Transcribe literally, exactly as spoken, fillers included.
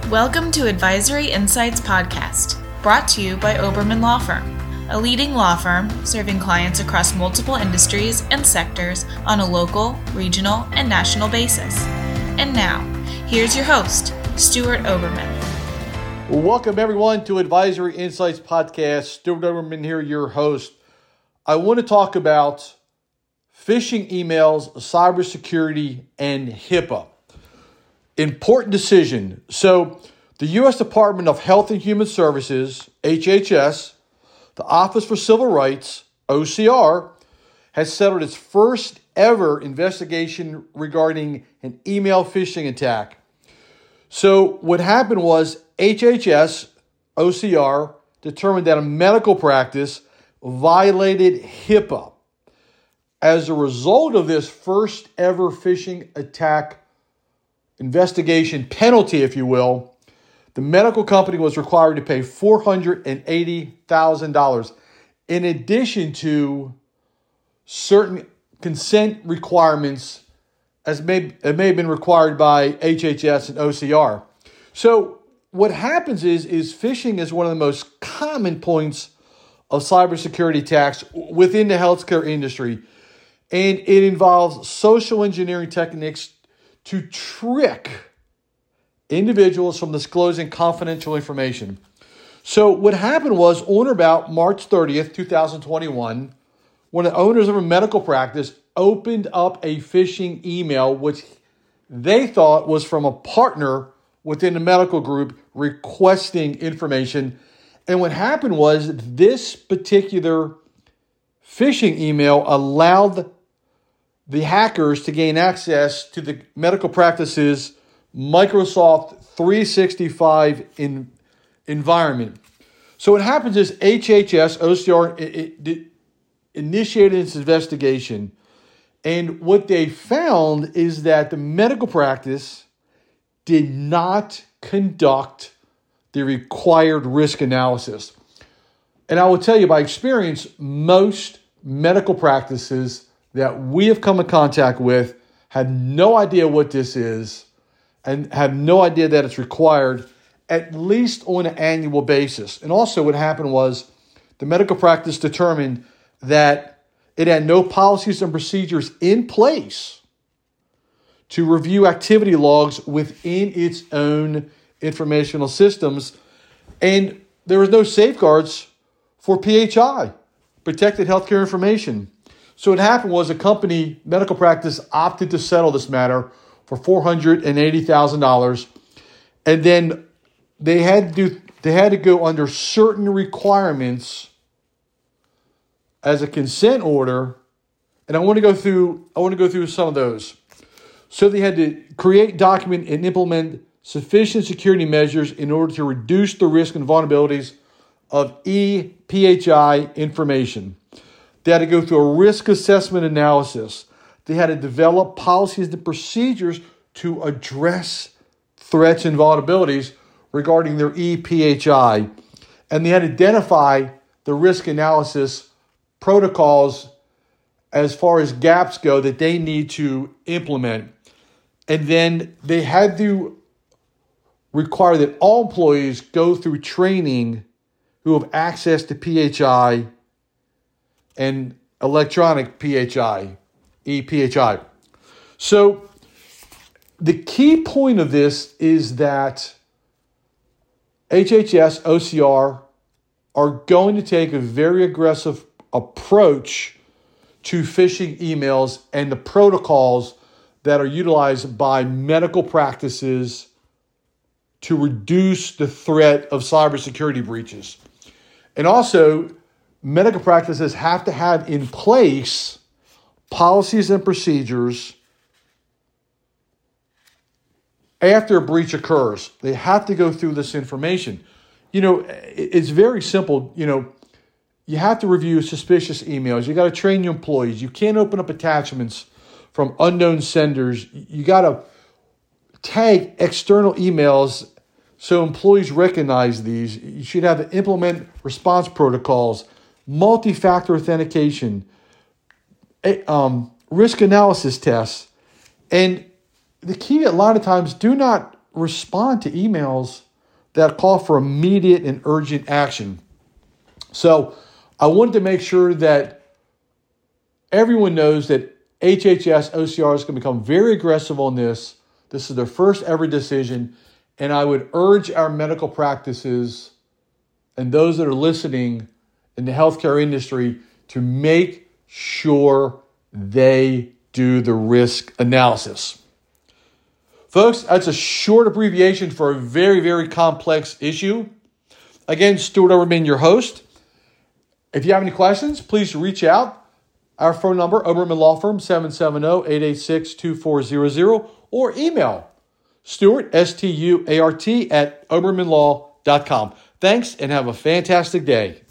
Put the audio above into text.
Welcome to Advisory Insights Podcast, brought to you by Oberman Law Firm, a leading law firm serving clients across multiple industries and sectors on a local, regional, and national basis. And now, here's your host, Stuart Oberman. Welcome, everyone, to Advisory Insights Podcast. Stuart Oberman here, your host. I want to talk about phishing emails, cybersecurity, and HIPAA. Important decision. So, the U S Department of Health and Human Services, H H S, the Office for Civil Rights, O C R, has settled its first ever investigation regarding an email phishing attack. So what happened was H H S, O C R, determined that a medical practice violated HIPAA. As a result of this first ever phishing attack investigation penalty, if you will, the medical company was required to pay four hundred eighty thousand dollars in addition to certain consent requirements as may, it may have been required by H H S and O C R. So what happens is, is phishing is one of the most common points of cybersecurity attacks within the healthcare industry. And it involves social engineering techniques to trick individuals from disclosing confidential information. So what happened was, on or about March thirtieth, twenty twenty-one, when the owners of a medical practice opened up a phishing email, which they thought was from a partner within the medical group requesting information. And what happened was, this particular phishing email allowed the hackers to gain access to the medical practice's Microsoft three sixty-five in, environment. So what happens is H H S, O C R, it, it initiated its investigation. And what they found is that the medical practice did not conduct the required risk analysis. And I will tell you by experience, most medical practices that we have come in contact with have no idea what this is and have no idea that it's required, at least on an annual basis. And also what happened was the medical practice determined that it had no policies and procedures in place to review activity logs within its own informational systems. And there was no safeguards for P H I, protected healthcare information. So what happened was a company, medical practice, opted to settle this matter for four hundred eighty thousand dollars. And then they had to do, they had to go under certain requirements as a consent order. And I want to go through, I want to go through some of those. So they had to create, document, and implement sufficient security measures in order to reduce the risk and vulnerabilities of e P H I information. They had to go through a risk assessment analysis. They had to develop policies and procedures to address threats and vulnerabilities regarding their e P H I. And they had to identify the risk analysis protocols as far as gaps go that they need to implement. And then they had to require that all employees go through training who have access to P H I and electronic P H I, e P H I. So the key point of this is that H H S, O C R are going to take a very aggressive approach to phishing emails and the protocols that are utilized by medical practices to reduce the threat of cybersecurity breaches. And also, medical practices have to have in place policies and procedures after a breach occurs. They have to go through this information. You know, it's very simple. You know, you have to review suspicious emails. You got to train your employees. You can't open up attachments from unknown senders. You got to tag external emails so employees recognize these. You should have to implement response protocols, multi-factor authentication, um, risk analysis tests. And the key a lot of times, do not respond to emails that call for immediate and urgent action. So I wanted to make sure that everyone knows that H H S O C R is going to become very aggressive on this. This is their first ever decision. And I would urge our medical practices and those that are listening in the healthcare industry to make sure they do the risk analysis. Folks, that's a short abbreviation for a very, very complex issue. Again, Stuart Oberman, your host. If you have any questions, please reach out. Our phone number, Oberman Law Firm, seven seven zero, eight eight six, two four zero zero, or email Stuart, S T U A R T, at oberman law dot com. Thanks, and have a fantastic day.